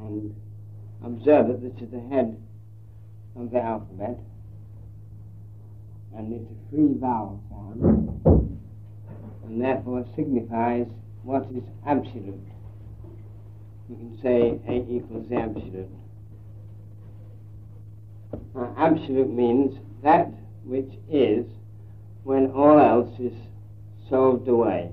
and observe that this is the head of the alphabet, and it's a free vowel sound, and therefore signifies what is absolute. We can say A equals the absolute. Now, absolute means that which is when all else is solved away.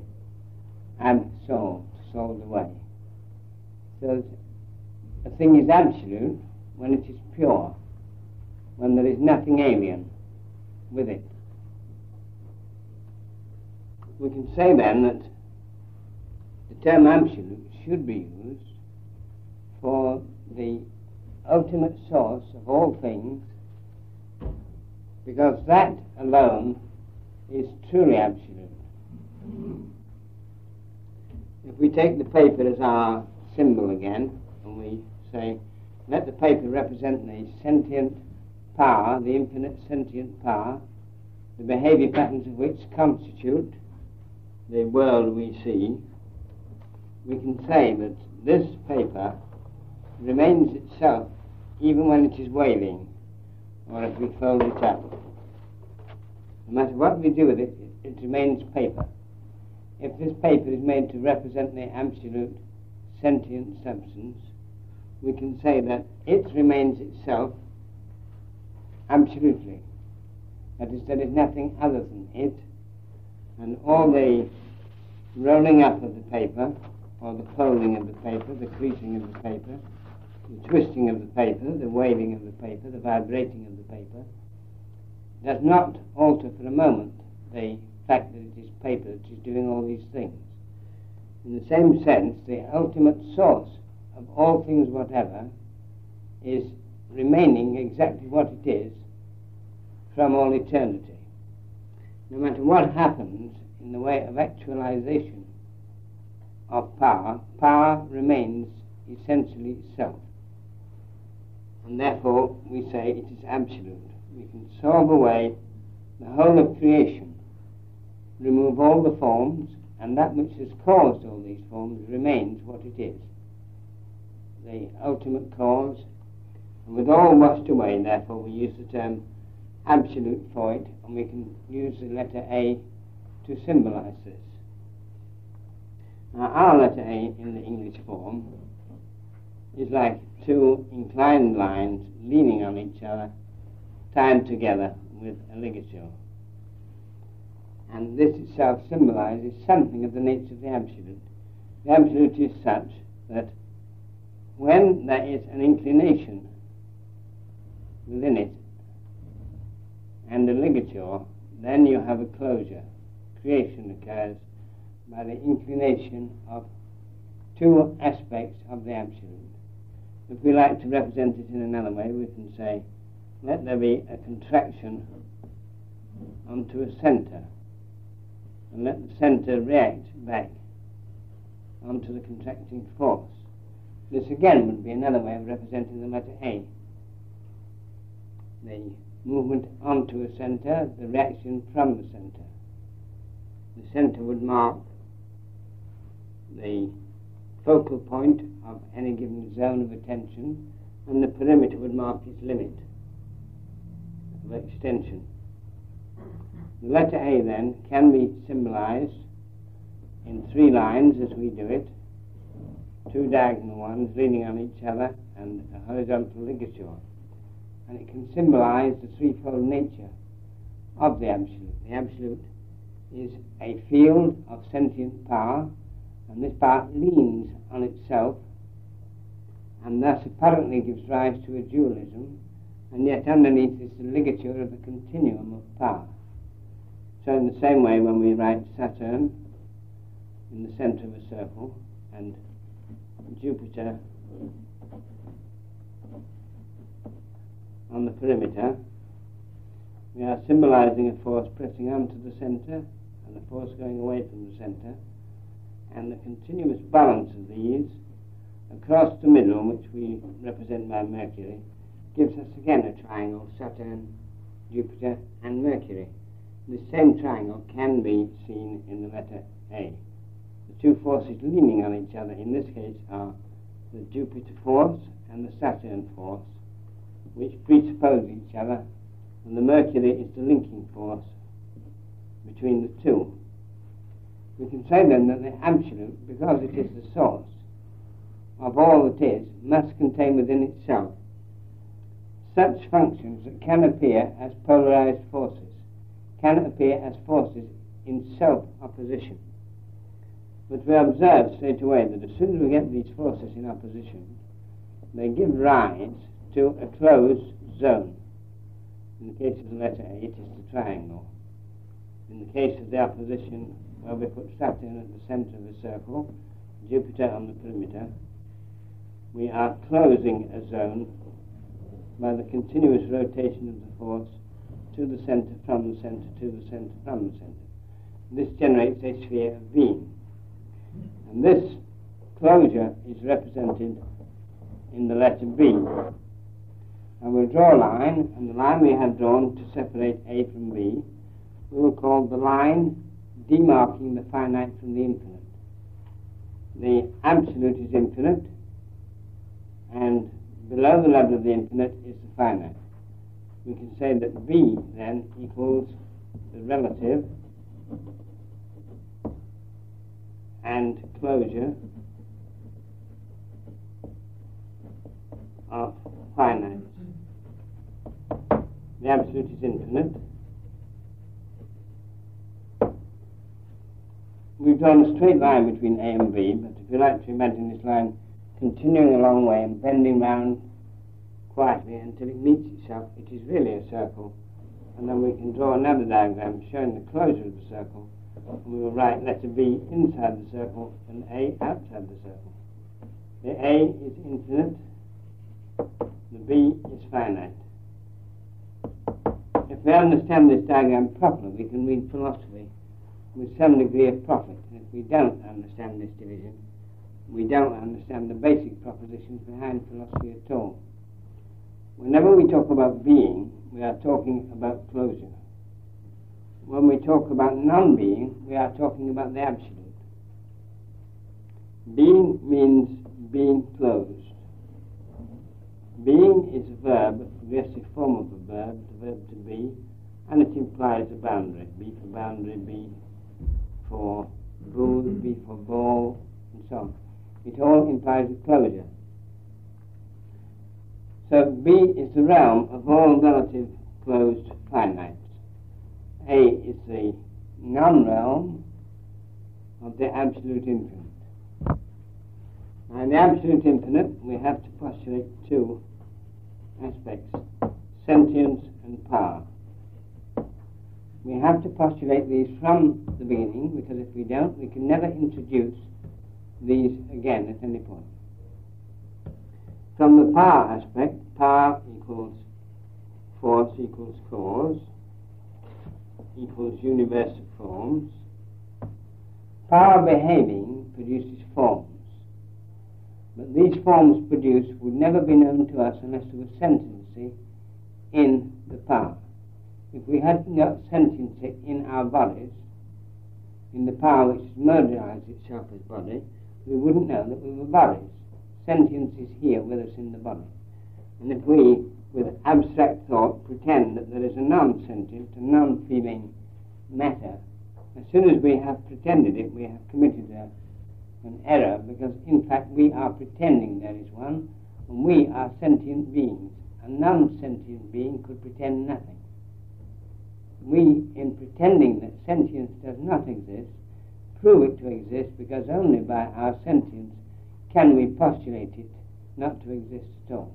Solved away. So a thing is absolute when it is pure, when there is nothing alien with it. We can say then that the term absolute should be used for the ultimate source of all things, because that alone is truly absolute. If we take the paper as our symbol again, and we say, let the paper represent the sentient power, the infinite sentient power, the behavior patterns of which constitute the world we see, we can say that this paper remains itself even when it is waving, or if we fold it up. No matter what we do with it, it remains paper. If this paper is made to represent the absolute sentient substance, we can say that it remains itself absolutely. That is, there is nothing other than it, and all the rolling up of the paper, or the folding of the paper, the creasing of the paper, the twisting of the paper, the waving of the paper, the vibrating of the paper, does not alter for a moment the fact that it is paper that is doing all these things. In the same sense, the ultimate source of all things whatever is remaining exactly what it is from all eternity. No matter what happens in the way of actualization of power, power remains essentially itself. And therefore we say it is absolute. We can solve away the whole of creation, remove all the forms, and that which has caused all these forms remains what it is, the ultimate cause. And with all washed away, therefore, we use the term absolute for it, and we can use the letter A to symbolize this. Now, our letter A in the English form is like two inclined lines leaning on each other, tied together with a ligature. And this itself symbolizes something of the nature of the absolute. The absolute is such that when there is an inclination within it and a ligature, then you have a closure. Creation occurs by the inclination of two aspects of the absolute. If we like to represent it in another way, we can say, let there be a contraction onto a center, and let the center react back onto the contracting force. This again would be another way of representing the letter A. The movement onto a center, the reaction from the center. The center would mark the focal point of any given zone of attention, and the perimeter would mark its limit of extension. The letter A then can be symbolized in three lines as we do it, two diagonal ones leaning on each other and a horizontal ligature. And it can symbolize the threefold nature of the absolute. The absolute is a field of sentient power, and this power leans on itself and thus apparently gives rise to a dualism, and yet underneath is the ligature of a continuum of power. So in the same way, when we write Saturn in the center of a circle and Jupiter on the perimeter, we are symbolizing a force pressing onto the center and a force going away from the center, and the continuous balance of these across the middle, which we represent by Mercury, gives us again a triangle, Saturn, Jupiter and Mercury. The same triangle can be seen in the letter A. The two forces leaning on each other in this case are the Jupiter force and the Saturn force, which presuppose each other, and the Mercury is the linking force between the two. We can say then that the absolute, because it is the source of all that is, must contain within itself such functions that can appear as polarized forces, can appear as forces in self-opposition. But we observe straight away that as soon as we get these forces in opposition, they give rise to a closed zone. In the case of the letter A, it is the triangle. In the case of the opposition, where we put Saturn at the center of the circle, Jupiter on the perimeter, we are closing a zone by the continuous rotation of the force to the center, from the center, to the center, from the center. This generates a sphere of being. And this closure is represented in the letter B. And we'll draw a line, and the line we have drawn to separate A from B, we will call the line demarking the finite from the infinite. The absolute is infinite, and below the level of the infinite is the finite. We can say that B then equals the relative and closure of finite. The absolute is infinite. We've drawn a straight line between A and B, but if you like to imagine this line continuing a long way and bending round quietly until it meets itself, it is really a circle. And then we can draw another diagram showing the closure of the circle, and we will write letter B inside the circle and A outside the circle. The A is infinite, the B is finite. If we understand this diagram properly, we can read philosophy with some degree of profit. And if we don't understand this division, we don't understand the basic propositions behind philosophy at all. Whenever we talk about being, we are talking about closure. When we talk about non-being, we are talking about the absolute. Being means being closed. Being is a verb, a progressive form of a verb, the verb to be, and it implies a boundary. B for boundary, B for booth, B for ball, and so on. It all implies a closure. So B is the realm of all relative closed finites. A is the non-realm of the absolute infinite. Now in the absolute infinite, we have to postulate two aspects, sentience and power. We have to postulate these from the beginning, because if we don't, we can never introduce these again at any point. From the power aspect, power equals force equals cause equals universe of forms. Power behaving produces forms. But these forms produced would never be known to us unless there was sentiency in the power. If we had no sentiency in our bodies, in the power which motorized itself as body, we wouldn't know that we were bodies. Sentience is here with us in the body. And if we, with abstract thought, pretend that there is a non-sentient, a non-feeling matter, as soon as we have pretended it, we have committed an error, because in fact we are pretending there is one, and we are sentient beings. A non-sentient being could pretend nothing. We, in pretending that sentience does not exist, prove it to exist, because only by our sentience can we postulate it not to exist at all.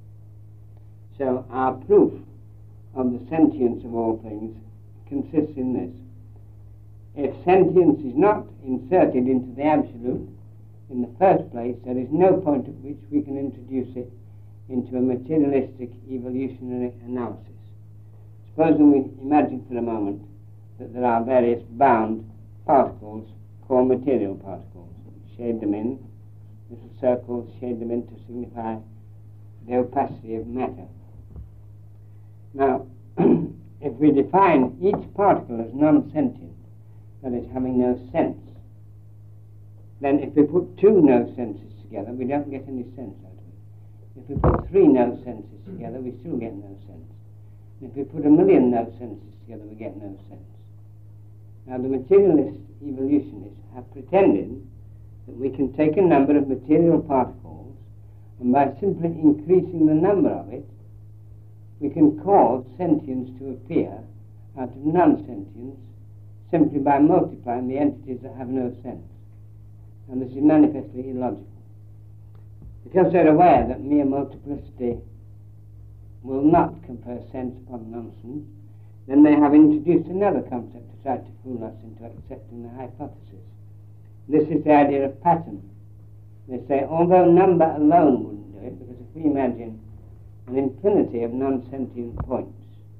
So our proof of the sentience of all things consists in this. If sentience is not inserted into the absolute in the first place, there is no point at which we can introduce it into a materialistic evolutionary analysis. Supposing we imagine for a moment that there are various bound particles called material particles. Shade them in, little circles, shade them in to signify the opacity of matter. Now, if we define each particle as non-sentient, that is, having no sense, then if we put two no senses together, we don't get any sense out of it. If we put 3 no senses together, we still get no sense. And if we put 1,000,000 no senses together, we get no sense. Now, the materialist evolutionists have pretended that we can take a number of material particles, and by simply increasing the number of it, we can cause sentience to appear out of non-sentience simply by multiplying the entities that have no sense. And this is manifestly illogical. Because they're aware that mere multiplicity will not confer sense upon nonsense, then they have introduced another concept to try to fool us into accepting the hypothesis. This is the idea of pattern. They say, although number alone wouldn't do it, because if we imagine an infinity of non-sentient points,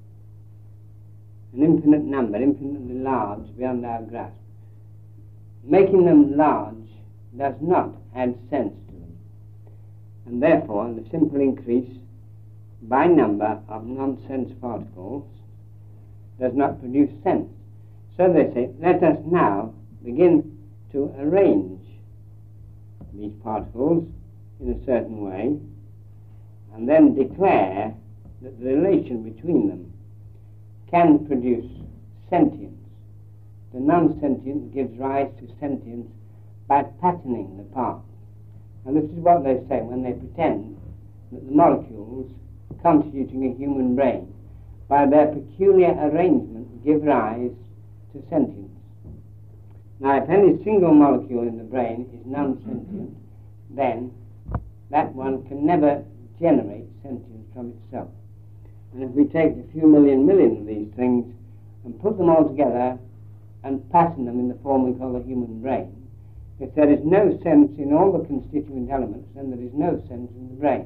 an infinite number, infinitely large beyond our grasp, making them large does not add sense to them. And therefore, the simple increase by number of nonsense particles does not produce sense. So they say, let us now begin to arrange these particles in a certain way and then declare that the relation between them can produce sentience. The non-sentient gives rise to sentience by patterning the parts. And this is what they say when they pretend that the molecules constituting a human brain, by their peculiar arrangement, give rise to sentience. Now, if any single molecule in the brain is non-sentient, then that one can never generate sentience from itself. And if we take a few million of these things and put them all together and pattern them in the form we call the human brain, if there is no sense in all the constituent elements, then there is no sense in the brain.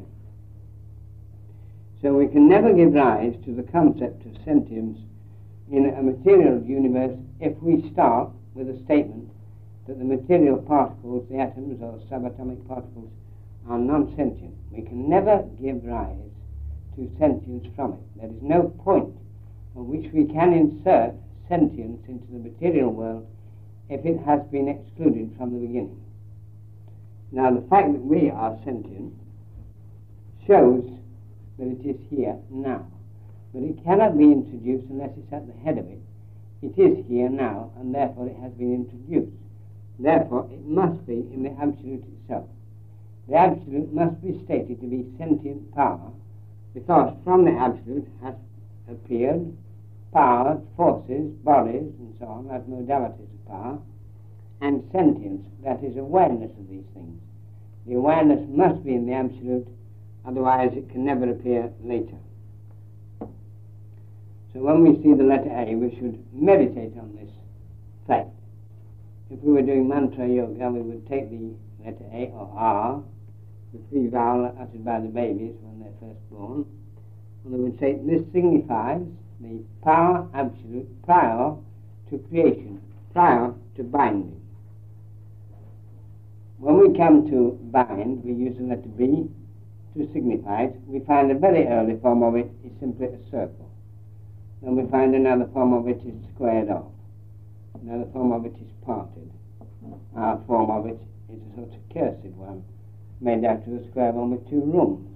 So we can never give rise to the concept of sentience in a material universe if we start with a statement that the material particles, the atoms or subatomic particles, are non-sentient. We can never give rise to sentience from it. There is no point at which we can insert sentience into the material world if it has been excluded from the beginning. Now, the fact that we are sentient shows that it is here now, but it cannot be introduced unless it's at the head of it. It is here now, and therefore it has been introduced. Therefore, it must be in the Absolute itself. The Absolute must be stated to be sentient power, because from the Absolute has appeared powers, forces, bodies, and so on, as modalities of power, and sentience, that is awareness of these things. The awareness must be in the Absolute, otherwise it can never appear later. So when we see the letter A, we should meditate on this fact. If we were doing mantra yoga, we would take the letter A or R, the 3 vowels uttered by the babies when they're first born, and we would say this signifies the power absolute prior to creation, prior to binding. When we come to bind, we use the letter B to signify it. We find a very early form of it is simply a circle. Then we find another form of it is squared off. Another form of it is parted. Our form of it is a sort of cursive one, made out of a square one with 2 rooms.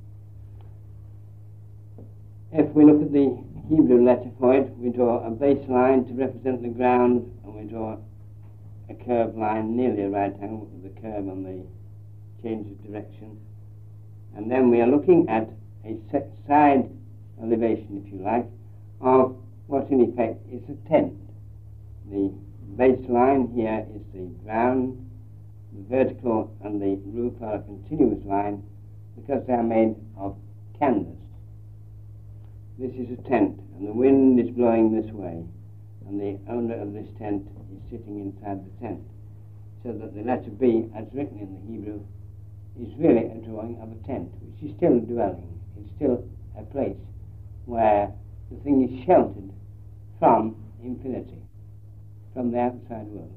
If we look at the Hebrew letter for it, we draw a base line to represent the ground, and we draw a curved line, nearly a right angle with the curve on the change of direction. And then we are looking at a side elevation, if you like, of what in effect is a tent. The base line here is the ground, the vertical and the roof are a continuous line because they are made of canvas. This is a tent, and the wind is blowing this way, and the owner of this tent is sitting inside the tent, so that the letter B, as written in the Hebrew, is really a drawing of a tent, which is still a dwelling. It's still a place where the thing is sheltered from infinity, from the outside world.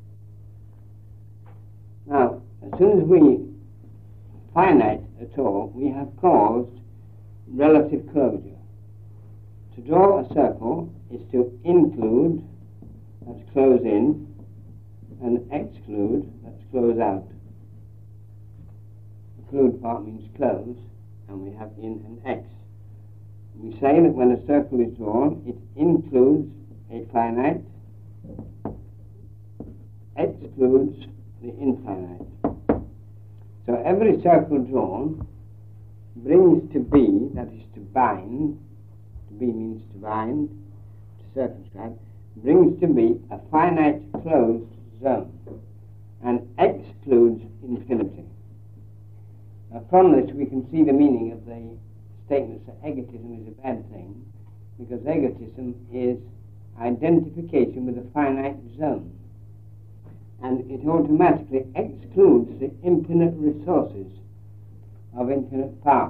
Now, as soon as we finite at all, we have caused relative curvature. To draw a circle is to include, that's close in, and exclude, that's close out. include part means close, and we have in and ex. We say that when a circle is drawn, it includes a finite, excludes the infinite. So every circle drawn brings to be, that is to bind, to be means to bind, to circumscribe, brings to be a finite closed zone and excludes infinity. Now from this we can see the meaning of the statements that egotism is a bad thing, because egotism is identification with a finite zone, and it automatically excludes the infinite resources of infinite power.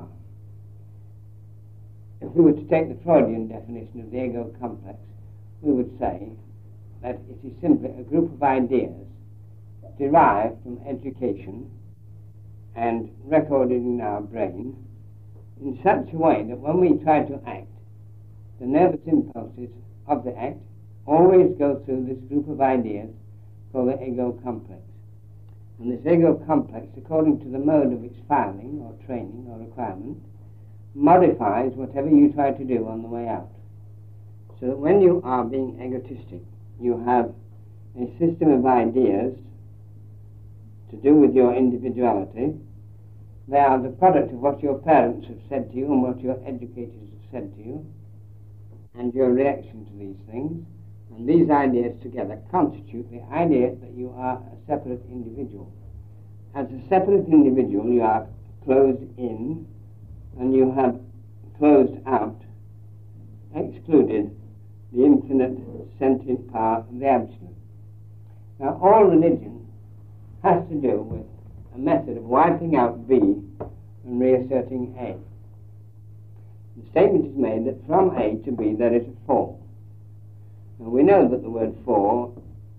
If we were to take the Freudian definition of the ego complex, we would say that it is simply a group of ideas derived from education and recorded in our brain in such a way that when we try to act, the nervous impulses of the act always go through this group of ideas called the ego complex. And this ego complex, according to the mode of its filing or training or requirement, modifies whatever you try to do on the way out. So that when you are being egotistic, you have a system of ideas to do with your individuality. They are the product of what your parents have said to you and what your educators have said to you, and your reaction to these things. And these ideas together constitute the idea that you are a separate individual. As a separate individual, you are closed in, and you have closed out, excluded the infinite sentient power of the Absolute. Now, all religion has to do with a method of wiping out B and reasserting A. The statement is made that from A to B there is a fall. Now, we know that the word fall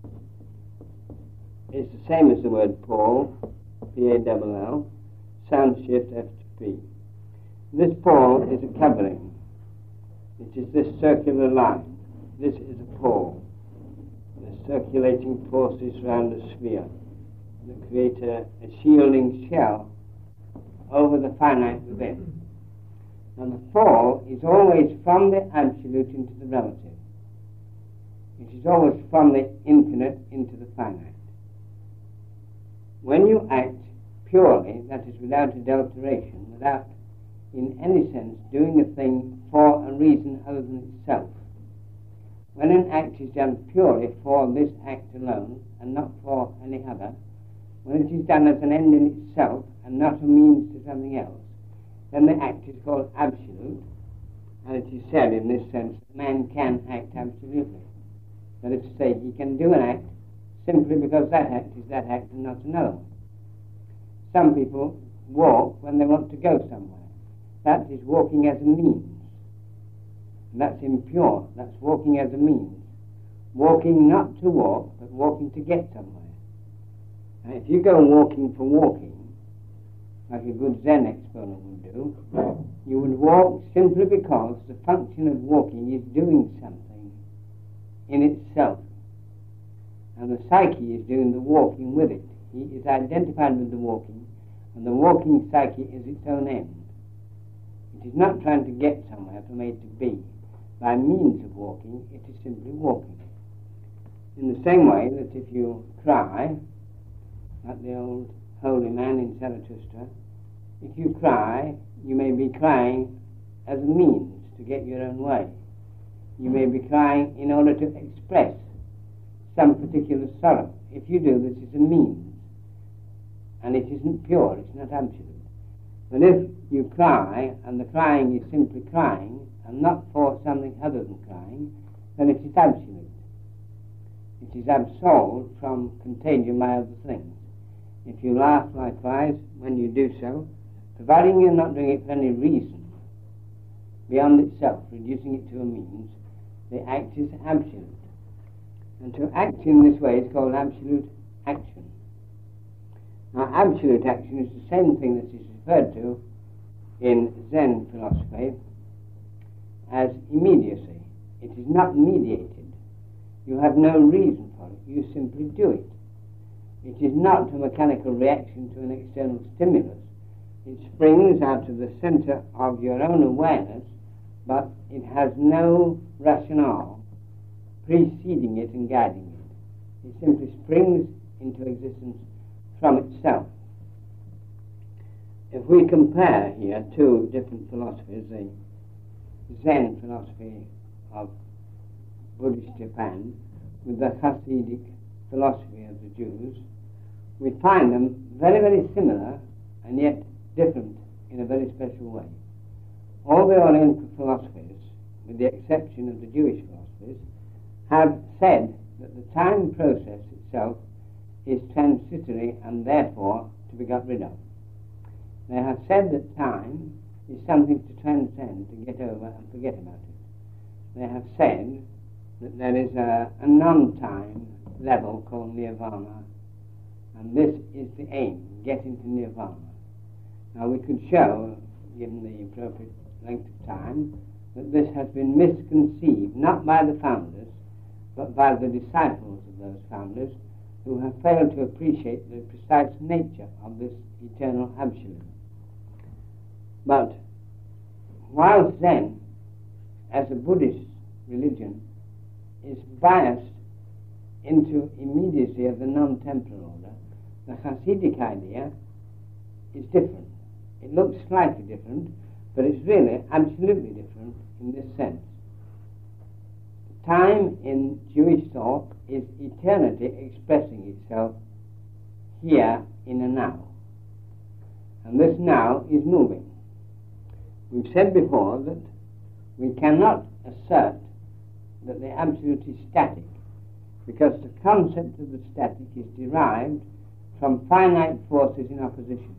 is the same as the word Paul, P-A-L-L, sound shift F to P. This pole is a covering. It is this circular line. This is a pole. The circulating forces around a sphere that create a shielding shell over the finite within. And the fall is always from the absolute into the relative. It is always from the infinite into the finite. When you act purely, that is without adulteration, without in any sense doing a thing for a reason other than itself, when an act is done purely for this act alone and not for any other, when it is done as an end in itself and not a means to something else, then the act is called absolute, and it is said in this sense that man can act absolutely. That is to say, he can do an act simply because that act is that act and not another one. Some people walk when they want to go somewhere. That is walking as a means. And that's impure. That's walking as a means. Walking not to walk, but walking to get somewhere. And if you go walking for walking, like a good Zen exponent would do, you would walk simply because the function of walking is doing something in itself. And the psyche is doing the walking with it. He is identified with the walking, and the walking psyche is its own end. It is not trying to get somewhere from A to B. By means of walking, it is simply walking. In the same way that if you cry, like the old holy man in Zarathustra, if you cry, you may be crying as a means to get your own way. You may be crying in order to express some particular sorrow. If you do, this is a means, and it isn't pure, it's not absolute. But if you cry, and the crying is simply crying, and not for something other than crying, then it is absolute. It is absolved from contagion by other things. If you laugh likewise, when you do so, providing you're not doing it for any reason beyond itself, reducing it to a means, the act is absolute. And to act in this way is called absolute action. Now, absolute action is the same thing that is referred to in Zen philosophy as immediacy. It is not mediated. You have no reason for it. You simply do it. It is not a mechanical reaction to an external stimulus, It springs out of the center of your own awareness, but it has no rationale preceding it and guiding it. It simply springs into existence from itself. If we compare here two different philosophies, the Zen philosophy of Buddhist Japan with the Hasidic philosophy of the Jews, we find them very, very similar and yet different in a very special way. All the Oriental philosophies, with the exception of the Jewish philosophies, have said that the time process itself is transitory and therefore to be got rid of. They have said that time is something to transcend, to get over and forget about it. They have said that there is a non-time level called nirvana, and this is the aim, getting to nirvana. Now we could show, given the appropriate length of time, that this has been misconceived, not by the founders, but by the disciples of those founders, who have failed to appreciate the precise nature of this eternal absolute. But while Zen, as a Buddhist religion, is biased into immediacy of the non-temporal order, the Hasidic idea is different. It looks slightly different, but it's really absolutely different in this sense. Time in Jewish thought is eternity expressing itself here in a now. And this now is moving. We've said before that we cannot assert that the absolute is static, because the concept of the static is derived from finite forces in opposition.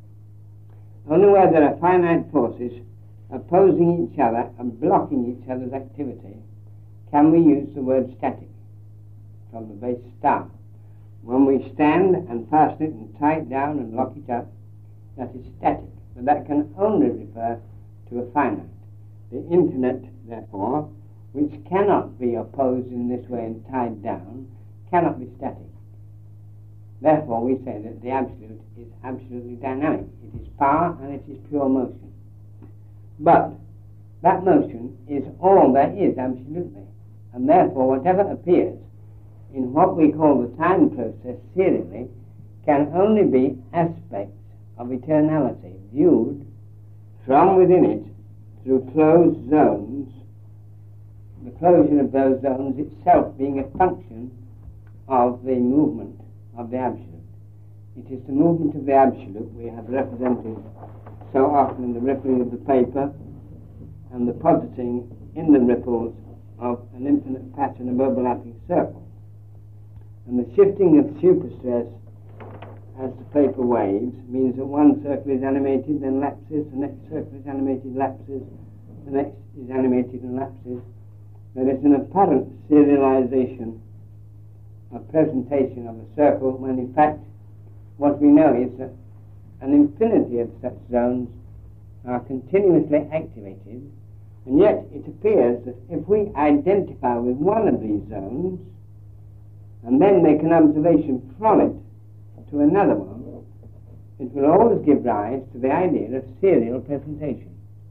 Only where there are finite forces opposing each other and blocking each other's activity can we use the word static, from the base star. When we stand and fasten it and tie it down and lock it up, that is static, but that can only refer to a finite. The infinite, therefore, which cannot be opposed in this way and tied down, cannot be static. Therefore, we say that the absolute is absolutely dynamic. It is power and it is pure motion. But that motion is all there is, absolutely. And therefore, whatever appears in what we call the time process serially can only be aspects of eternality viewed from within it through closed zones, the closure of those zones itself being a function of the movement of the absolute. It is the movement of the absolute we have represented so often in the rippling of the paper and the positing in the ripples of an infinite pattern of overlapping circles. And the shifting of superstress as the paper waves means that one circle is animated, then lapses, the next circle is animated, lapses, the next is animated and lapses. There is an apparent serialization of presentation of a circle, when in fact what we know is that an infinity of such zones are continuously activated, and yet it appears that if we identify with one of these zones and then make an observation from it to another one, it will always give rise to the idea of serial presentation.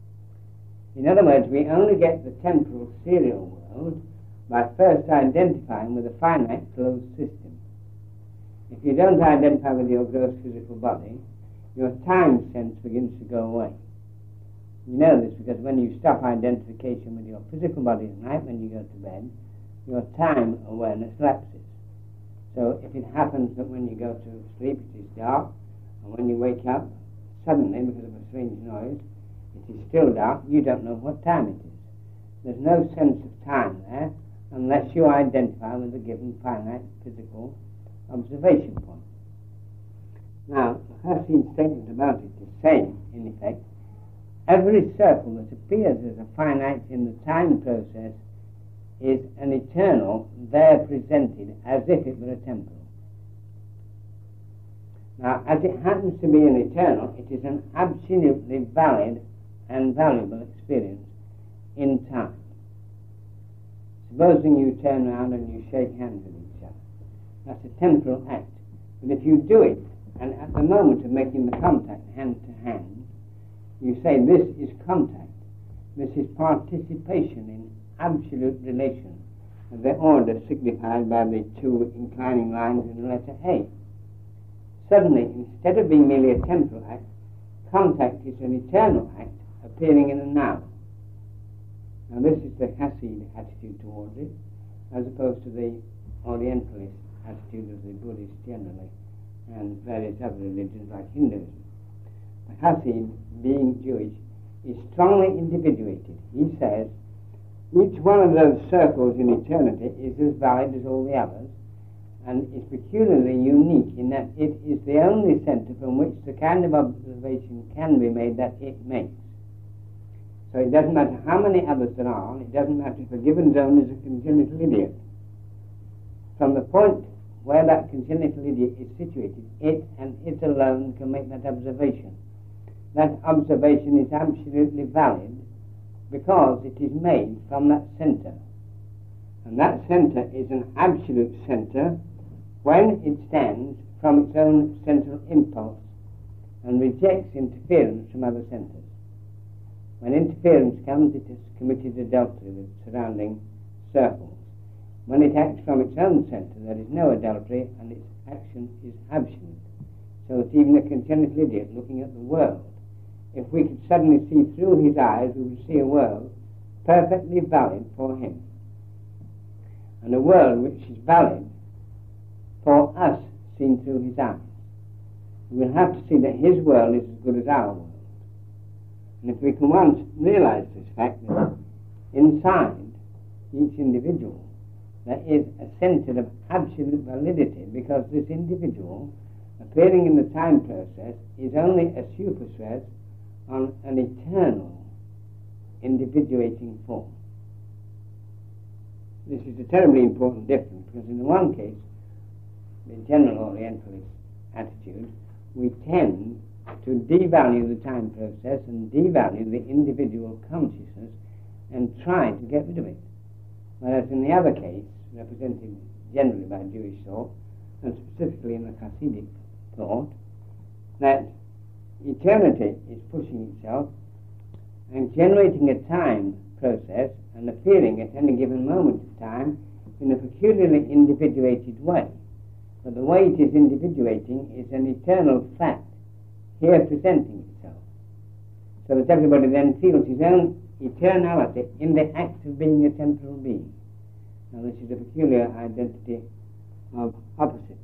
In other words, we only get the temporal serial world by first identifying with a finite closed system. If you don't identify with your gross physical body, your time sense begins to go away. You know this because when you stop identification with your physical body at night, when you go to bed, your time awareness lapses. So if it happens that when you go to sleep it is dark, and when you wake up, suddenly, because of a strange noise, it is still dark, you don't know what time it is. There's no sense of time there unless you identify with a given finite physical observation point. Now, Hasid's statement about it is saying, in effect, every circle that appears as a finite in the time process is an eternal there presented as if it were a temporal. Now, as it happens to be an eternal, it is an absolutely valid and valuable experience in time. Supposing you turn around and you shake hands with each other. That's a temporal act. But if you do it And at the moment of making the contact hand to hand, you say this is contact. This is participation in absolute relation of the order signified by the two inclining lines in the letter A. Suddenly, instead of being merely a temporal act, contact is an eternal act appearing in a now. Now this is the Hasid attitude towards it, as opposed to the Orientalist attitude of the Buddhists generally, and various other religions like Hinduism. The Hasid, being Jewish, is strongly individuated. He says, each one of those circles in eternity is as valid as all the others, and is peculiarly unique in that it is the only centre from which the kind of observation can be made that it makes. So it doesn't matter how many others there are, it doesn't matter if a given zone is a congenital idiot. From the point where that congenital idiot is situated, it and it alone can make that observation. That observation is absolutely valid because it is made from that centre. And that centre is an absolute centre when it stands from its own central impulse and rejects interference from other centres. When interference comes, it has committed adultery with surrounding circles. When it acts from its own centre, there is no adultery, and its action is absolute. So that even a congenital idiot looking at the world, if we could suddenly see through his eyes, we would see a world perfectly valid for him. And a world which is valid for us seen through his eyes. We will have to see that his world is as good as our world. And if we can once realize this fact, that inside each individual there is a centre of absolute validity, because this individual, appearing in the time process, is only a superstress on an eternal individuating form. This is a terribly important difference, because in the one case, the general Orientalist attitude, we tend to devalue the time process and devalue the individual consciousness and try to get rid of it. Whereas in the other case, represented generally by Jewish thought, and specifically in the Hasidic thought, that eternity is pushing itself and generating a time process and appearing at any given moment of time in a peculiarly individuated way. But the way it is individuating is an eternal fact, here presenting itself, so that everybody then feels his own eternality in the act of being a temporal being. Now this is a peculiar identity of opposites.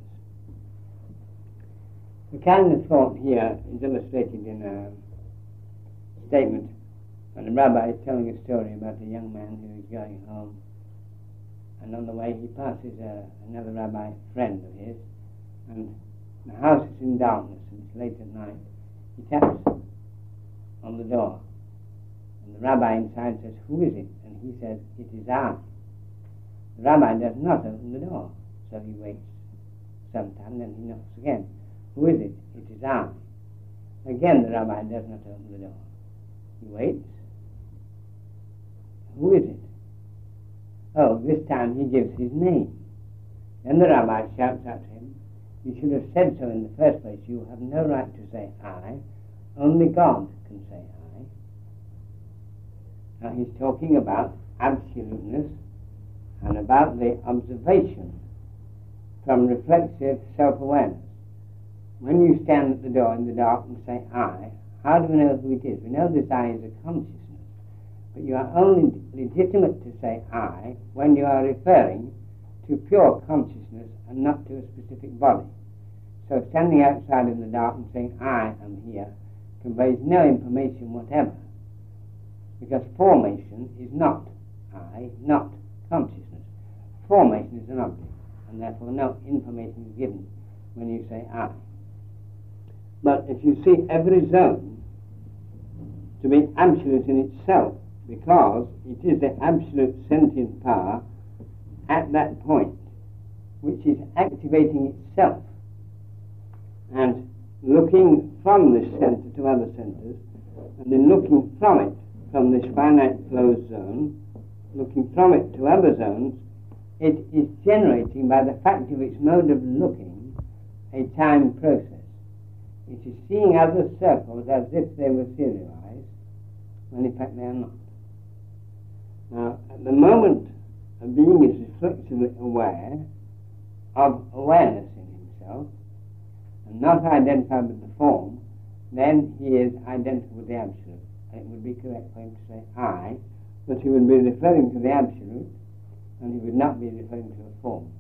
The kind of thought here is illustrated in a statement when a rabbi is telling a story about a young man who is going home, and on the way he passes another rabbi friend of his, and the house is in darkness and it's late at night. He taps on the door, and the rabbi inside says, "Who is it?" And he says, "It is I." The rabbi does not open the door, so he waits some time, then he knocks again. "Who is it?" "It is I." Again the rabbi does not open the door. He waits. "Who is it?" Oh, this time he gives his name. Then the rabbi shouts out to him, "You should have said so in the first place. You have no right to say I. Only God can say I." Now he's talking about absoluteness and about the observation from reflexive self-awareness. When you stand at the door in the dark and say I, how do we know who it is? We know this I is a consciousness, but you are only legitimate to say I when you are referring to pure consciousness and not to a specific body. So standing outside in the dark and saying I am here conveys no information whatever, because formation is not I, not consciousness. Formation is an object, and therefore no information is given when you say I. But if you see every zone to be absolute in itself, because it is the absolute sentient power at that point which is activating itself and looking from this centre to other centres, and then looking from it, from this finite closed zone, looking from it to other zones, it is generating, by the fact of its mode of looking, a time process. It is seeing other circles as if they were serialized, when in fact they are not. Now, at the moment a being is reflexively aware of awareness in himself, and not identified with the form, then he is identical with the Absolute. It would be correct for him to say I, but he would be referring to the Absolute, and he would not be referring to a form.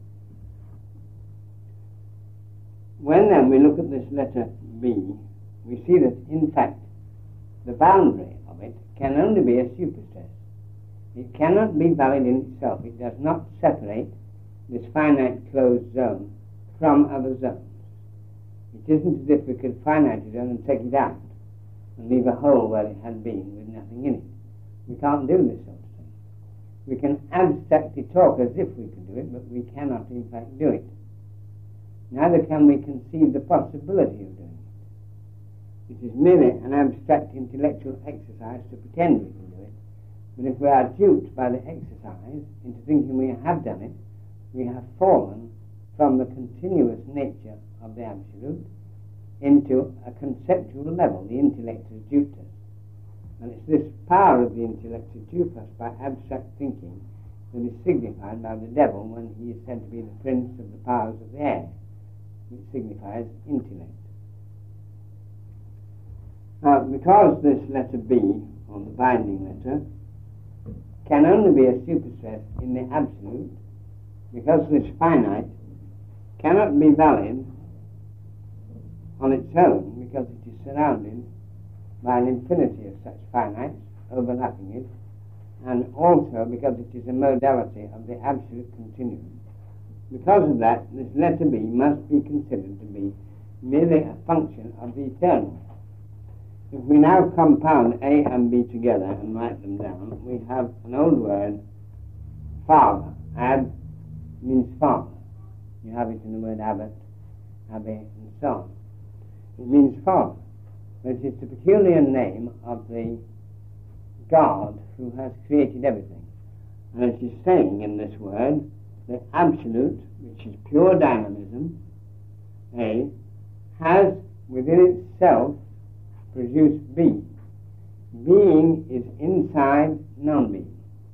When then we look at this letter B, we see that in fact the boundary of it can only be a superstress. It cannot be valid in itself. It does not separate this finite closed zone from other zones. It isn't as if we could finite a zone and take it out and leave a hole where it had been with nothing in it. We can't do this sort of thing. We can abstractly talk as if we could do it, but we cannot in fact do it. Neither can we conceive the possibility of doing it. It is merely an abstract intellectual exercise to pretend we can do it. But if we are duped by the exercise into thinking we have done it, we have fallen from the continuous nature of the Absolute into a conceptual level. The intellect has duped us. And it's this power of the intellect to dupe us by abstract thinking that is signified by the devil when he is said to be the prince of the powers of the air, which signifies intellect. Now, because this letter B, or the binding letter, can only be a superstress in the Absolute, because this finite cannot be valid on its own, because it is surrounded by an infinity of such finites overlapping it, and also because it is a modality of the Absolute continuum. Because of that, this letter B must be considered to be merely a function of the eternal. If we now compound A and B together and write them down, we have an old word, father. Ab means father. You have it in the word abbot, abbe, and so on. It means father, but it is the peculiar name of the God who has created everything. And it is saying in this word, the Absolute, which is pure dynamism, A, has within itself produced B. Being is inside non-being.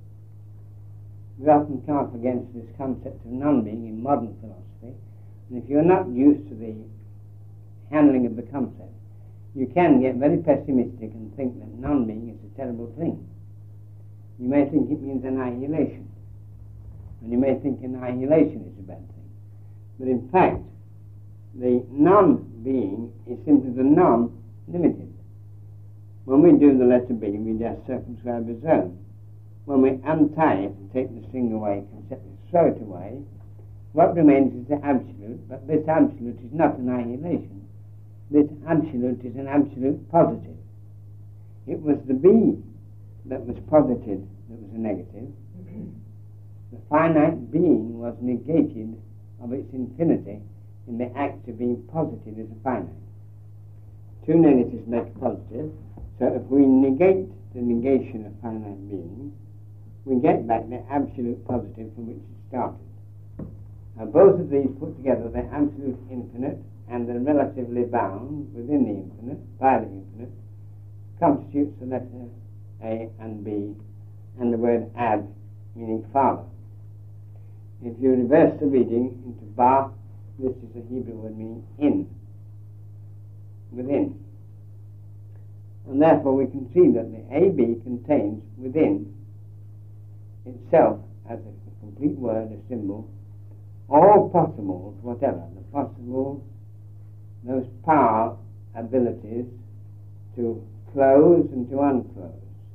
We often come up against this concept of non-being in modern philosophy, and if you're not used to the handling of the concept, you can get very pessimistic and think that non-being is a terrible thing. You may think it means annihilation, and you may think annihilation is a bad thing. But in fact, the non-being is simply the non-limited. When we do the letter B, we just circumscribe a zone. When we untie it and take the string away, conceptually throw it away, what remains is the Absolute, but this Absolute is not annihilation. This Absolute is an absolute positive. It was the B that was posited that was a negative. The finite being was negated of its infinity in the act of being posited as a finite. Two negatives make a positive, so if we negate the negation of finite being, we get back the absolute positive from which it started. Now both of these put together, the absolute infinite and the relatively bound within the infinite, by the infinite, constitutes the letter A and B, and the word ab, meaning father. If you reverse the reading into ba, this is a Hebrew word meaning in, within. And therefore we can see that the AB contains within itself, as a complete word, a symbol, all possibles, whatever, the possibles, those power abilities to close and to unclose,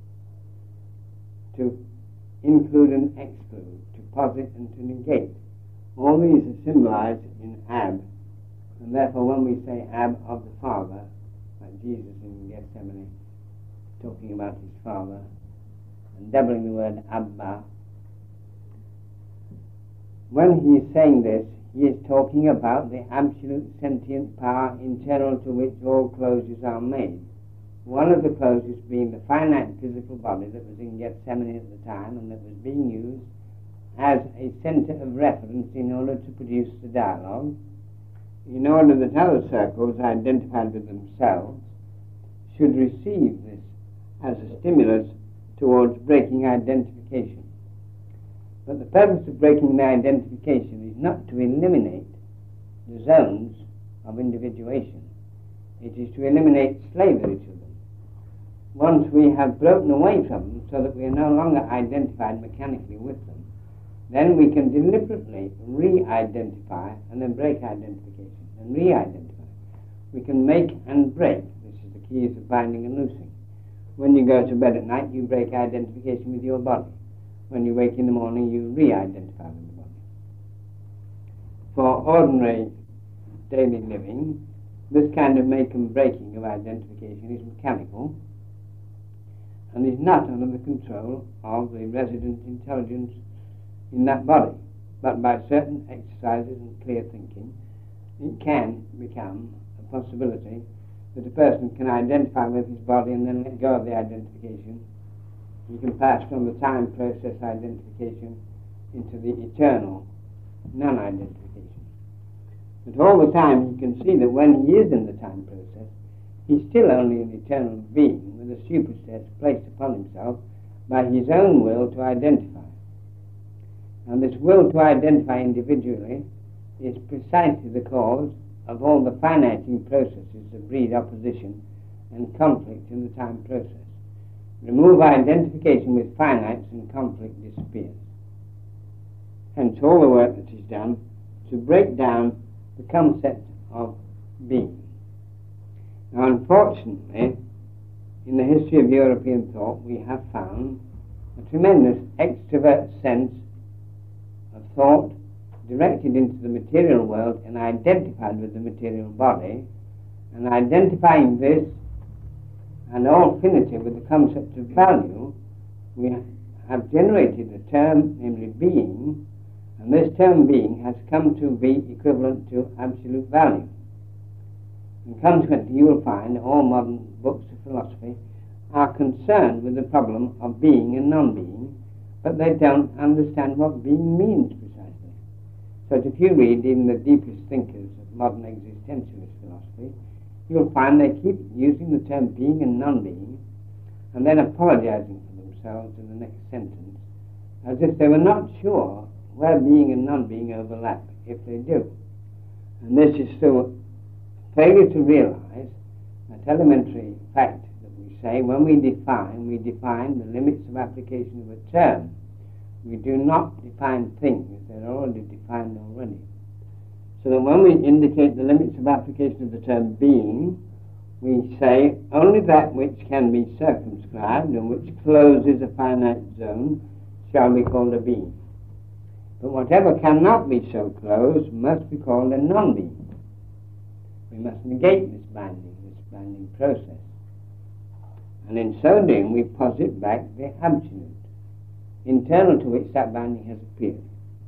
to include and exclude, to posit and to negate. All these are symbolized in ab, and therefore when we say ab of the Father, like Jesus in Gethsemane, talking about his Father, and doubling the word Abba, when he is saying this, he is talking about the absolute sentient power internal to which all closures are made. One of the closures being the finite physical body that was in Gethsemane at the time and that was being used as a center of reference in order to produce the dialogue, in order that other circles identified with themselves should receive this as a stimulus towards breaking identification. But the purpose of breaking the identification is not to eliminate the zones of individuation. It is to eliminate slavery to them. Once we have broken away from them so that we are no longer identified mechanically with them, then we can deliberately re-identify and then break identification and re-identify. We can make and break. This is the keys of binding and loosing. When you go to bed at night, you break identification with your body. When you wake in the morning, you re-identify with the body. For ordinary daily living, this kind of make and breaking of identification is mechanical and is not under the control of the resident intelligence in that body, but by certain exercises and clear thinking, it can become a possibility that a person can identify with his body and then let go of the identification. He can pass from the time process identification into the eternal non-identification. But all the time he can see that when he is in the time process, he's still only an eternal being with a superset placed upon himself by his own will to identify. And this will to identify individually is precisely the cause of all the finiting processes that breed opposition and conflict in the time process. Remove identification with finites and conflict disappears. Hence all the work that is done to break down the concept of being. Now unfortunately, in the history of European thought, we have found a tremendous extrovert sense of thought directed into the material world and identified with the material body, and identifying this and all finity with the concept of value, we have generated a term, namely being, and this term being has come to be equivalent to absolute value. And consequently you will find all modern books of philosophy are concerned with the problem of being and non-being, but they don't understand what being means precisely. So that if you read even the deepest thinkers of modern existentialist philosophy, you'll find they keep using the term being and non-being and then apologizing for themselves in the next sentence as if they were not sure where being and non-being overlap, if they do. And this is through failure to realize that elementary fact that we say when we define the limits of application of a term. We do not define things, they're already defined already. So that when we indicate the limits of application of the term being, we say only that which can be circumscribed and which closes a finite zone shall be called a being. But whatever cannot be so closed must be called a non-being. We must negate this binding process. And in so doing, we posit back the absolute, internal to which that binding has appeared.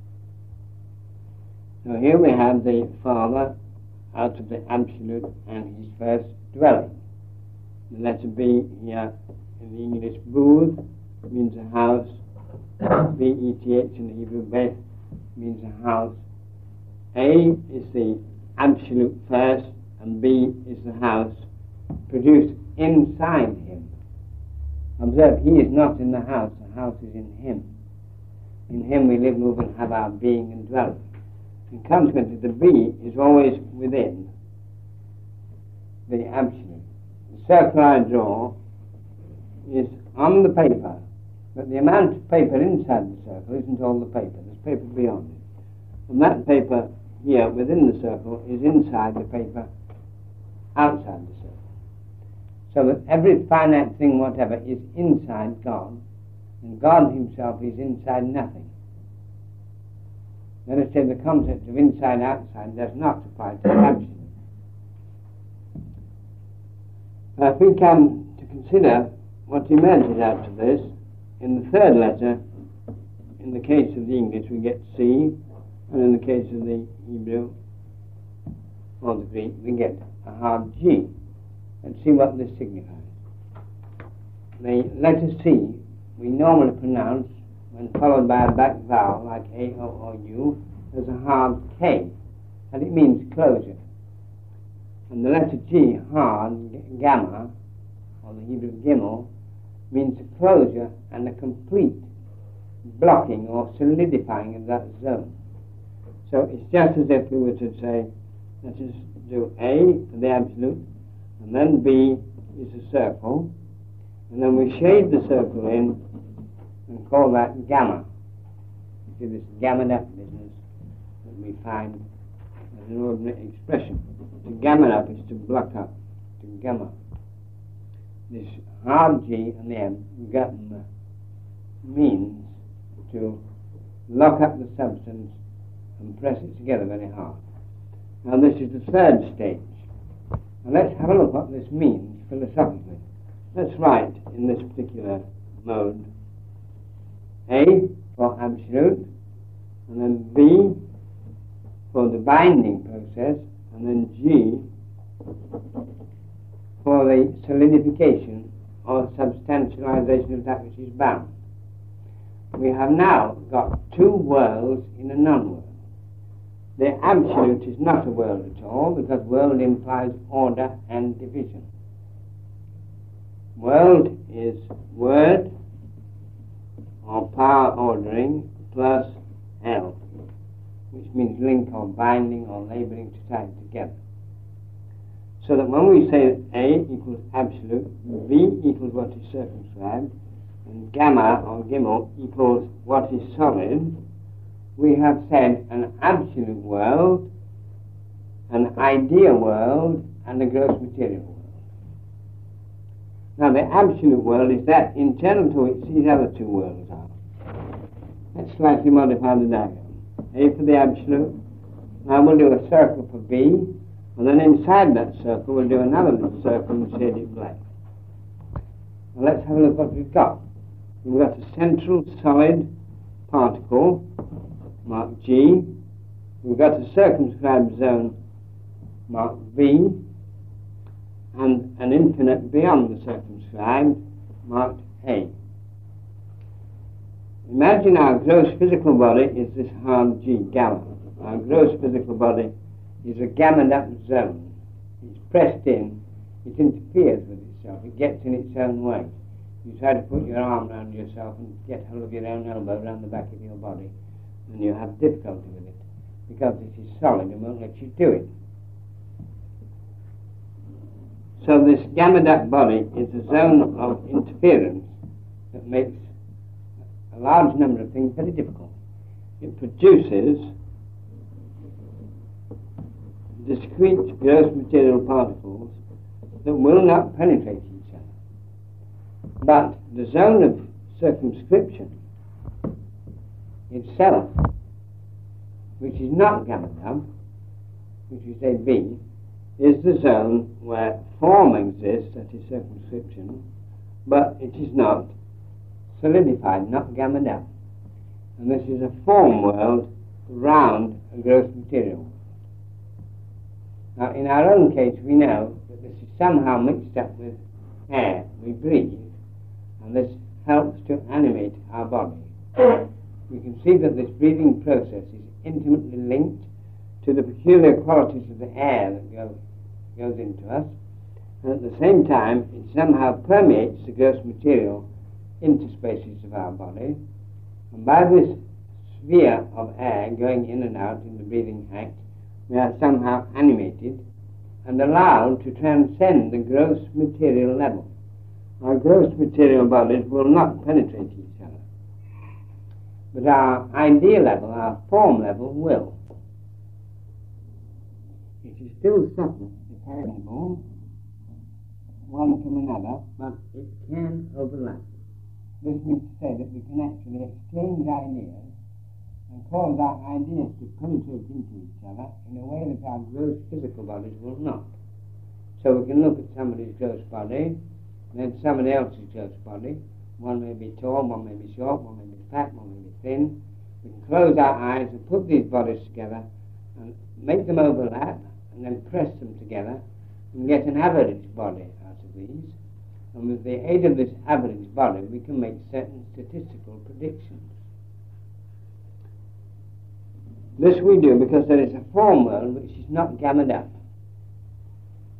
So here we have the Father out of the absolute and his first dwelling. The letter B here in the English booth means a house. B-E-T-H in the Hebrew beth means a house. A is the absolute first and B is the house produced inside him. Observe, he is not in the house is in him. In him we live, move and have our being and dwelling. And consequently the B is always within the absolute. The circle I draw is on the paper, but the amount of paper inside the circle isn't all the paper. There's paper beyond it. And that paper here within the circle is inside the paper outside the circle. So that every finite thing whatever is inside God, and God himself is inside nothing. Let us say the concept of inside-outside does not apply to the absolute. If we come to consider what emerges out of this, in the third letter, in the case of the English we get C, and in the case of the Hebrew or the Greek we get a hard G. Let's see what this signifies. The letter C we normally pronounce, when followed by a back vowel like A, O, or U, as a hard K, and it means closure. And the letter G, hard, gamma, or the Hebrew gimel, means a closure and a complete blocking or solidifying of that zone. So it's just as if we were to say, let us do A for the absolute, and then B is a circle, and then we shade the circle in and call that gamma. You see this gamma up business that we find as an ordinary expression. To gamma up is to block up, to gamma. This hard G and the M, gamma, means to lock up the substance and press it together very hard. Now this is the third stage. Now let's have a look what this means philosophically. Let's write in this particular mode A for absolute, and then B for the binding process, and then G for the solidification or substantialization of that which is bound. We have now got two worlds in a non-world. The absolute is not a world at all, because world implies order and division. World is word or power ordering plus L, which means link or binding or labeling to tie it together. So that when we say that A equals absolute, B equals what is circumscribed, and gamma or gimel equals what is solid, we have said an absolute world, an idea world, and a gross material world. Now the absolute world is that internal to which these other two worlds are. Let's slightly modify the diagram. A for the absolute. Now we'll do a circle for B, and then inside that circle we'll do another little circle and shade it black. Now let's have a look what we've got. We've got a central solid particle marked G. We've got a circumscribed zone marked B, and an infinite beyond the circumscribed marked A. Imagine our gross physical body is this hard G, gamma. Our gross physical body is a gammaed up zone. It's pressed in, it interferes with itself, it gets in its own way. You try to put your arm around yourself and get hold of your own elbow around the back of your body, and you have difficulty with it, because it is solid and won't let you do it. So this gammaed up body is a zone of interference that makes a large number of things very difficult. It produces discrete gross material particles that will not penetrate each other. But the zone of circumscription itself, which is not gammaed up, which we say B, is the zone where form exists, that is circumscription, but it is not solidified, not gammaed up. And this is a form world round a gross material world. Now in our own case we know that this is somehow mixed up with air we breathe, and this helps to animate our body. We can see that this breathing process is intimately linked to the peculiar qualities of the air that goes into us, and at the same time it somehow permeates the gross material interspaces of our body, and by this sphere of air going in and out in the breathing act, we are somehow animated and allowed to transcend the gross material level. Our gross material bodies will not penetrate each other, but our idea level, our form level, will. It is still subtle, separable, one from another, but it can overlap. This means to say that we can actually exchange ideas and cause our ideas to penetrate into each other in a way that our gross physical bodies will not. So we can look at somebody's gross body, and then somebody else's gross body. One may be tall, one may be short, one may be fat, one may be thin. We can close our eyes and put these bodies together and make them overlap, and then press them together and get an average body out of these. And with the aid of this average body, we can make certain statistical predictions. This we do because there is a form world which is not gammaed up.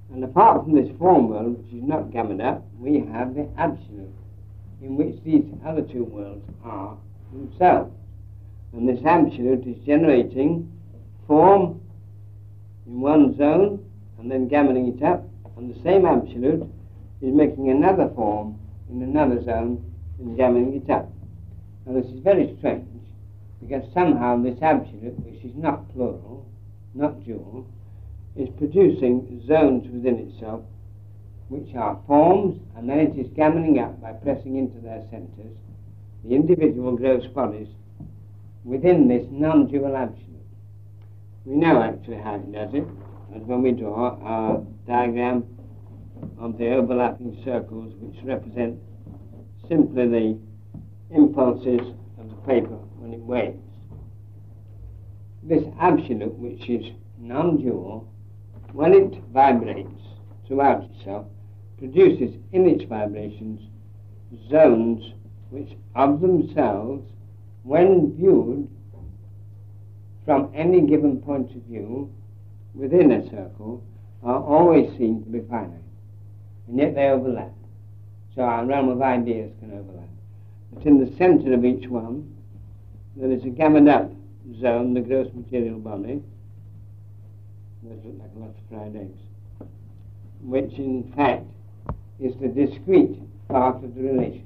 And apart from this form world, which is not gammed up, we have the absolute, in which these other two worlds are themselves. And this absolute is generating form in one zone and then gammoning it up, and the same absolute is making another form in another zone and gammoning it up. Now this is very strange, because somehow this absolute, which is not plural, not dual, is producing zones within itself which are forms, and then it is gammoning up by pressing into their centres the individual gross bodies within this non-dual absolute. We know actually how it does it, as when we draw our diagram of the overlapping circles, which represent simply the impulses of the paper when it waves. This absolute, which is non-dual, when it vibrates throughout itself, produces in its vibrations zones which of themselves, when viewed from any given point of view within a circle, are always seen to be finite, and yet they overlap. So our realm of ideas can overlap. But in the centre of each one, there is a gammed up zone, the gross material body. Those look like a lot of fried eggs, which in fact is the discrete part of the relation.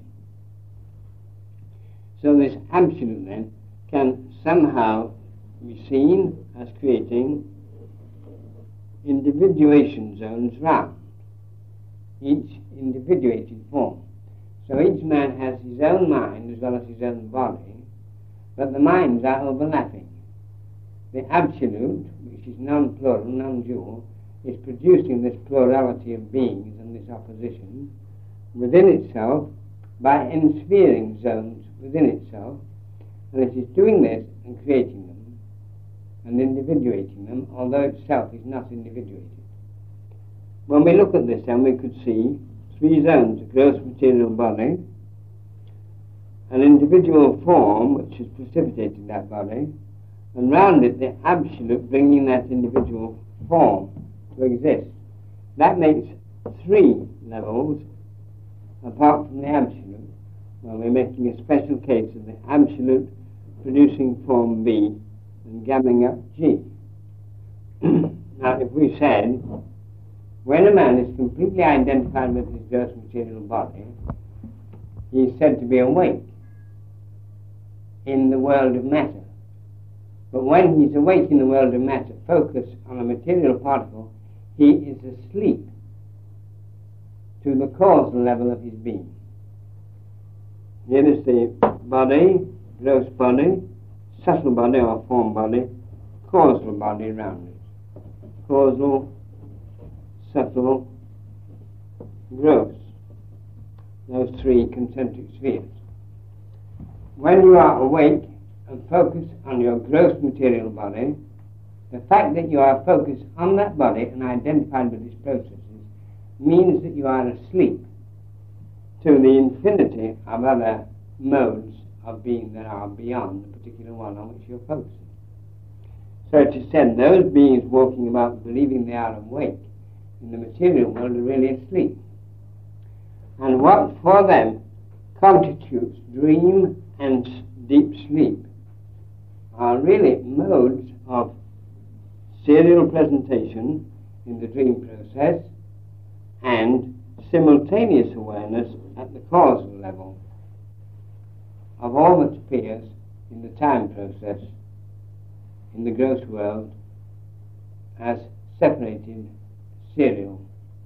So this absolute then can somehow be seen as creating individuation zones round each individuated form. So each man has his own mind as well as his own body, but the minds are overlapping. The absolute, which is non-plural, non-dual, is producing this plurality of beings and this opposition within itself by ensphering zones within itself, and it is doing this and creating them and individuating them, although itself is not individuated. When we look at this, then we could see three zones: a gross material body, an individual form which is precipitating that body, and round it the absolute bringing that individual form to exist. That makes three levels apart from the absolute. Well, we're making a special case of the absolute producing form B and gamming up G. Now, if we said, when a man is completely identified with his gross material body, he is said to be awake in the world of matter. But when he's awake in the world of matter, focused on a material particle, he is asleep to the causal level of his being. Here is the body, gross body, subtle body or form body, causal body around it. Causal, subtle, gross. Those three concentric spheres. When you are awake and focused on your gross material body, the fact that you are focused on that body and identified with its processes means that you are asleep to the infinity of other modes of being that are beyond the particular one on which you're focusing. So it is said those beings walking about believing they are awake in the material world are really asleep. And what for them constitutes dream and deep sleep are really modes of serial presentation in the dream process and simultaneous awareness at the causal level of all that appears in the time process in the gross world as separated serial.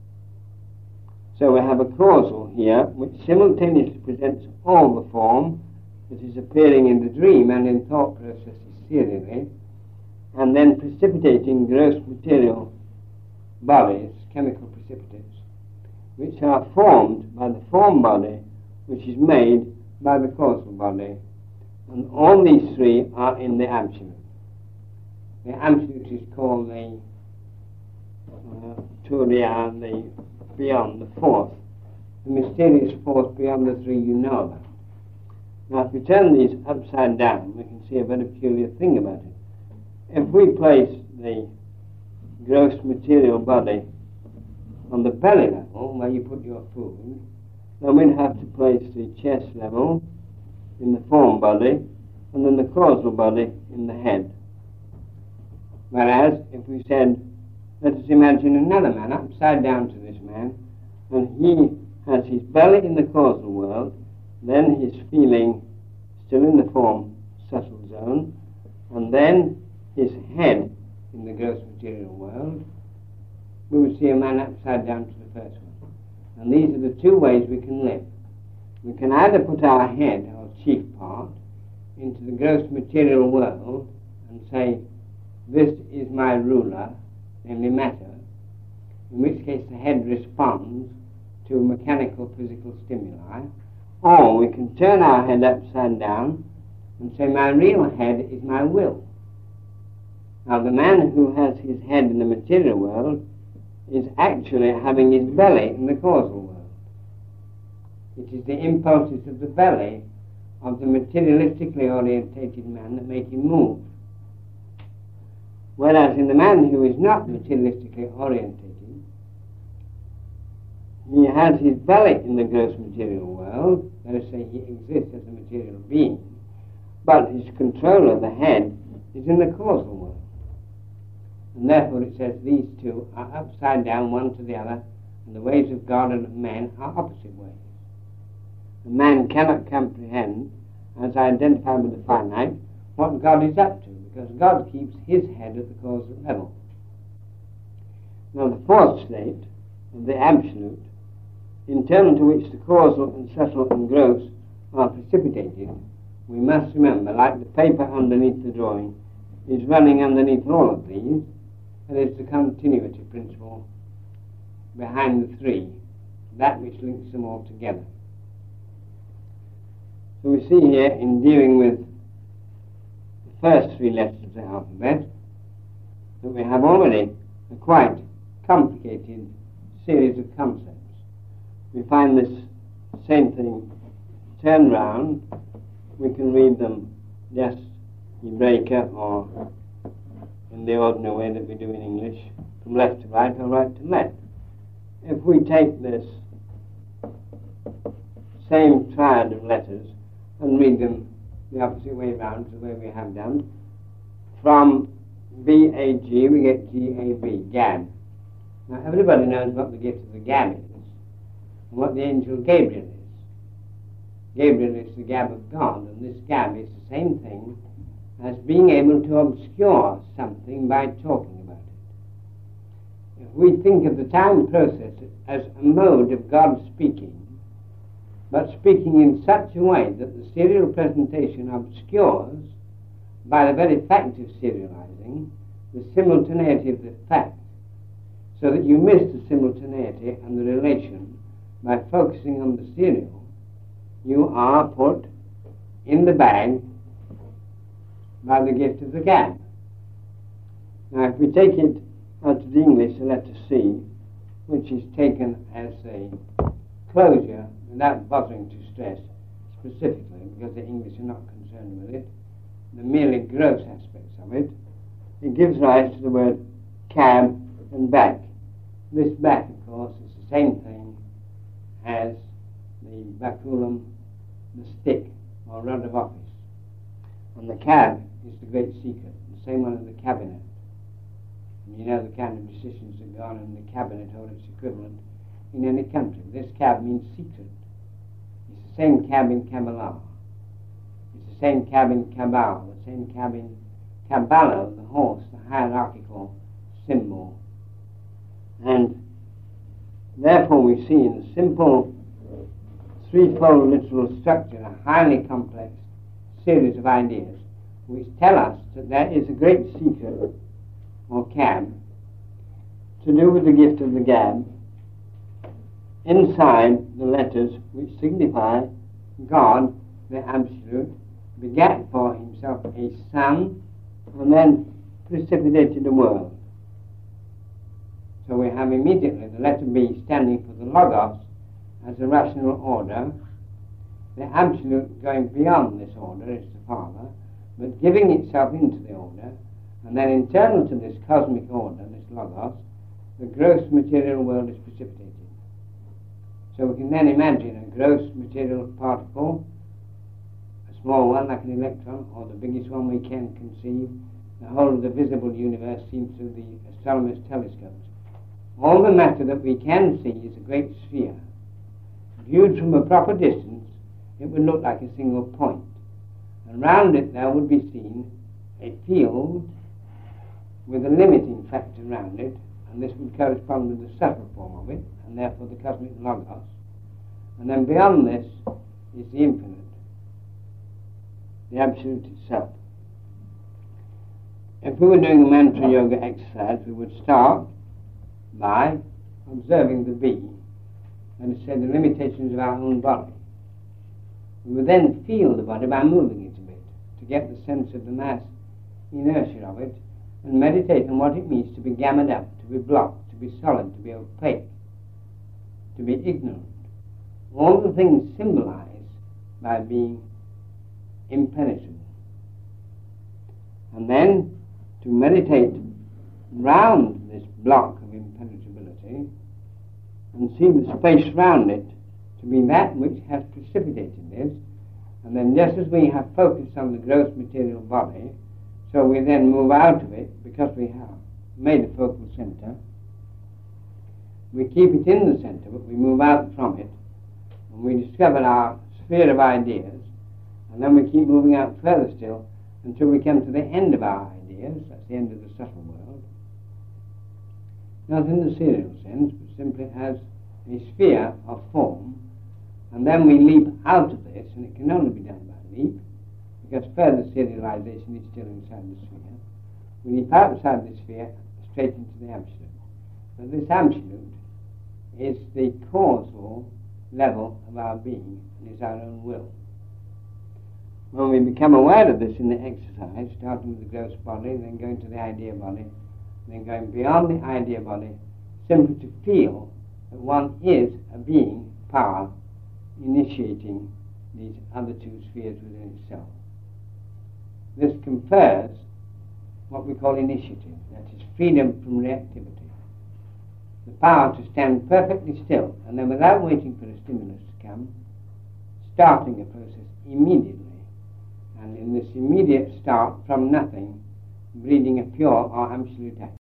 So we have a causal here which simultaneously presents all the form that is appearing in the dream and in thought processes serially, and then precipitating gross material bodies, chemical precipitates, which are formed by the form body, which is made by the causal body. And all these three are in the absolute. The absolute is called the Turiya, the beyond, the fourth, the mysterious force beyond the three you know about. Now, if we turn these upside down, we can see a very peculiar thing about it. If we place the gross material body on the belly level, where you put your food, then we'd have to place the chest level in the form body, and then the causal body in the head. Whereas, if we said, let us imagine another man upside down to this man, and he has his belly in the causal world, then his feeling still in the form subtle zone, and then his head in the gross material world, we would see a man upside down to the first one. And these are the two ways we can live. We can either put our head, our chief part, into the gross material world and say, this is my ruler, namely matter, in which case the head responds to mechanical physical stimuli, or we can turn our head upside down and say my real head is my will. Now the man who has his head in the material world is actually having his belly in the causal world. It is the impulses of the belly of the materialistically orientated man that make him move. Whereas in the man who is not materialistically orientated, he has his belly in the gross material world, let us say he exists as a material being, but his control of the head is in the causal world. And therefore it says these two are upside down one to the other, and the ways of God and of men are opposite ways. The man cannot comprehend, as identified with the finite, what God is up to, because God keeps his head at the causal level. Now the fourth state, of the absolute, internal to which the causal and subtle and gross are precipitated, we must remember, like the paper underneath the drawing, is running underneath all of these, and is the continuity principle behind the three, that which links them all together. So we see here, in dealing with the first three letters of the alphabet, that we have already a quite complicated series of concepts. We find this same thing turned round. We can read them just Hebraica or in the ordinary way that we do in English, from left to right or right to left. If we take this same triad of letters and read them the opposite way round to the way we have done, from B-A-G we get G-A-B, Gad. Now everybody knows what the gift of the Gab is, and what the angel Gabriel is. Gabriel is the Gab of God, and this Gab is the same thing as being able to obscure something by talking about it. If we think of the time process as a mode of God speaking, but speaking in such a way that the serial presentation obscures, by the very fact of serializing, the simultaneity of the fact, so that you miss the simultaneity and the relation by focusing on the serial, you are put in the bag by the gift of the gab. Now if we take it out of the English, the letter C, which is taken as a closure without bothering to stress specifically, because the English are not concerned with it, the merely gross aspects of it, it gives rise to the word cab and back. This back, of course, is the same thing as the baculum, the stick or rod of office. And the cab is the great secret, the same one in the cabinet. And you know the kind of decisions that go on in the cabinet or its equivalent in any country. This cab means secret. It's the same cab in Kabbalah. It's the same cab in Kabbalah, the same cab in Kabbalah, the horse, the hierarchical symbol. And therefore we see in the simple threefold literal structure a highly complex series of ideas which tell us that there is a great secret or cab to do with the gift of the gab inside the letters which signify God, the Absolute, begat for himself a son and then precipitated a world. So we have immediately the letter B standing for the Logos as a rational order, the Absolute going beyond this order is the Father, but giving itself into the order, and then internal to this cosmic order, this Logos, the gross material world is precipitated. So we can then imagine a gross material particle, a small one like an electron, or the biggest one we can conceive, the whole of the visible universe seen through the astronomers' telescopes. All the matter that we can see is a great sphere. Viewed from a proper distance, it would look like a single point. And round it there would be seen a field with a limiting factor around it, and this would correspond with the subtle form of it, and therefore the cosmic logos. And then beyond this is the infinite, the absolute itself. If we were doing a mantra yoga exercise, we would start by observing the bee, and say the limitations of our own body. We would then feel the body by moving it a bit, to get the sense of the mass inertia of it, and meditate on what it means to be gammed up, to be blocked, to be solid, to be opaque, to be ignorant. All the things symbolized by being impenetrable. And then to meditate round this block of impenetrability and see the space round it to be that which has precipitated this. And then just as we have focused on the gross material body, so we then move out of it because we have made a focal center. We keep it in the center, but we move out from it, and we discover our sphere of ideas, and then we keep moving out further still until we come to the end of our ideas. That's the end of the subtle world. Not in the serial sense, but simply as a sphere of form, and then we leap out of this, and it can only be done by leap, because further serialization is still inside the sphere. We leap outside the sphere straight into the absolute. But this absolute is the causal level of our being, and is our own will. When we become aware of this in the exercise, starting with the gross body, then going to the idea body, then going beyond the idea body, simply to feel that one is a being, power, initiating these other two spheres within itself. This confers what we call initiative, that is freedom from reactivity. The power to stand perfectly still, and then without waiting for a stimulus to come, starting a process immediately, and in this immediate start from nothing, breeding a pure or absolute act.